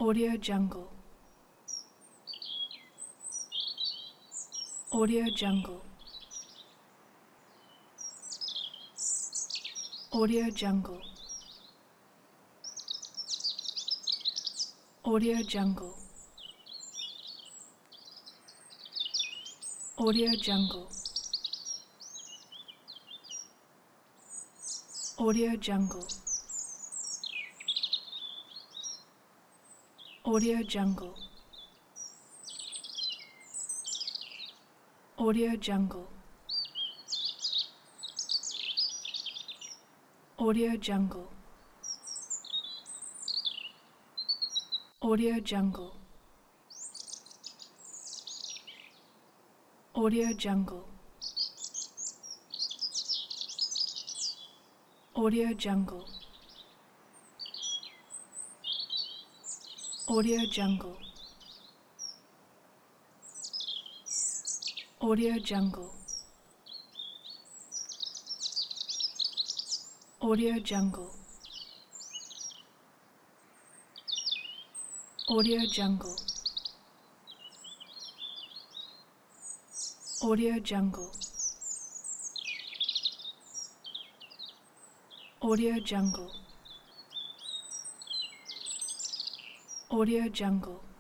Audio Jungle. Audio Jungle. Audio Jungle. Audio Jungle. Audio Jungle. Audio Jungle. Audio Jungle. Audio Jungle. Audio Jungle. Audio Jungle. Audio Jungle. Audio Jungle. Audio Jungle. Audio Jungle. Audio Jungle. Audio Jungle. Audio Jungle. Audio Jungle. Audio Jungle.